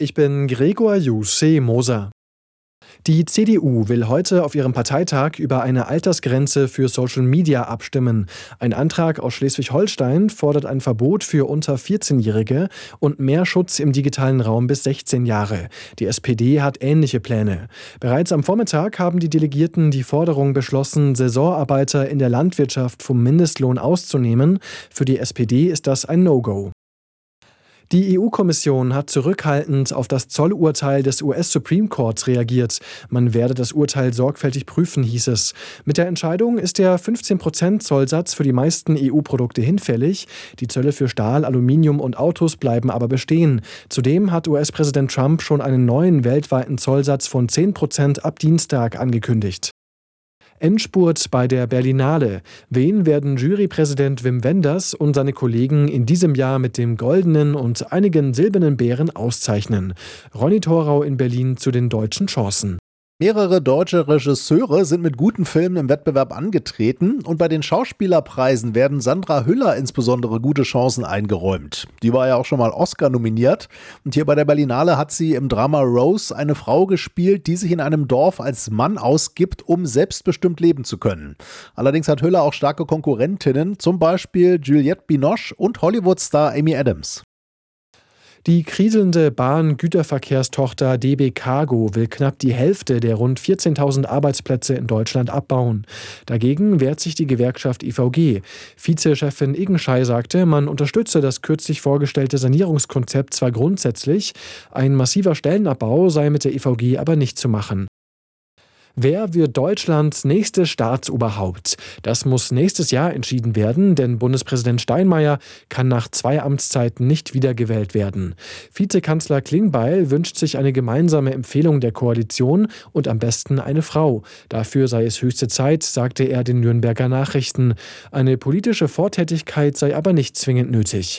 Ich bin Gregor Jusche Moser. Die CDU will heute auf ihrem Parteitag über eine Altersgrenze für Social Media abstimmen. Ein Antrag aus Schleswig-Holstein fordert ein Verbot für unter 14-Jährige und mehr Schutz im digitalen Raum bis 16 Jahre. Die SPD hat ähnliche Pläne. Bereits am Vormittag haben die Delegierten die Forderung beschlossen, Saisonarbeiter in der Landwirtschaft vom Mindestlohn auszunehmen. Für die SPD ist das ein No-Go. Die EU-Kommission hat zurückhaltend auf das Zollurteil des US-Supreme Courts reagiert. Man werde das Urteil sorgfältig prüfen, hieß es. Mit der Entscheidung ist der 15% Zollsatz für die meisten EU-Produkte hinfällig. Die Zölle für Stahl, Aluminium und Autos bleiben aber bestehen. Zudem hat US-Präsident Trump schon einen neuen weltweiten Zollsatz von 10% ab Dienstag angekündigt. Endspurt bei der Berlinale. Wen werden Jurypräsident Wim Wenders und seine Kollegen in diesem Jahr mit dem goldenen und einigen silbernen Bären auszeichnen? Ronny Thorau in Berlin zu den deutschen Chancen. Mehrere deutsche Regisseure sind mit guten Filmen im Wettbewerb angetreten und bei den Schauspielerpreisen werden Sandra Hüller insbesondere gute Chancen eingeräumt. Die war ja auch schon mal Oscar nominiert und hier bei der Berlinale hat sie im Drama Rose eine Frau gespielt, die sich in einem Dorf als Mann ausgibt, um selbstbestimmt leben zu können. Allerdings hat Hüller auch starke Konkurrentinnen, zum Beispiel Juliette Binoche und Hollywood-Star Amy Adams. Die kriselnde Bahn-Güterverkehrstochter DB Cargo will knapp die Hälfte der rund 14.000 Arbeitsplätze in Deutschland abbauen. Dagegen wehrt sich die Gewerkschaft IVG. Vizechefin Iggenschei sagte, man unterstütze das kürzlich vorgestellte Sanierungskonzept zwar grundsätzlich, ein massiver Stellenabbau sei mit der IVG aber nicht zu machen. Wer wird Deutschlands nächstes Staatsoberhaupt? Das muss nächstes Jahr entschieden werden, denn Bundespräsident Steinmeier kann nach 2 Amtszeiten nicht wiedergewählt werden. Vizekanzler Klingbeil wünscht sich eine gemeinsame Empfehlung der Koalition und am besten eine Frau. Dafür sei es höchste Zeit, sagte er den Nürnberger Nachrichten. Eine politische Vortätigkeit sei aber nicht zwingend nötig.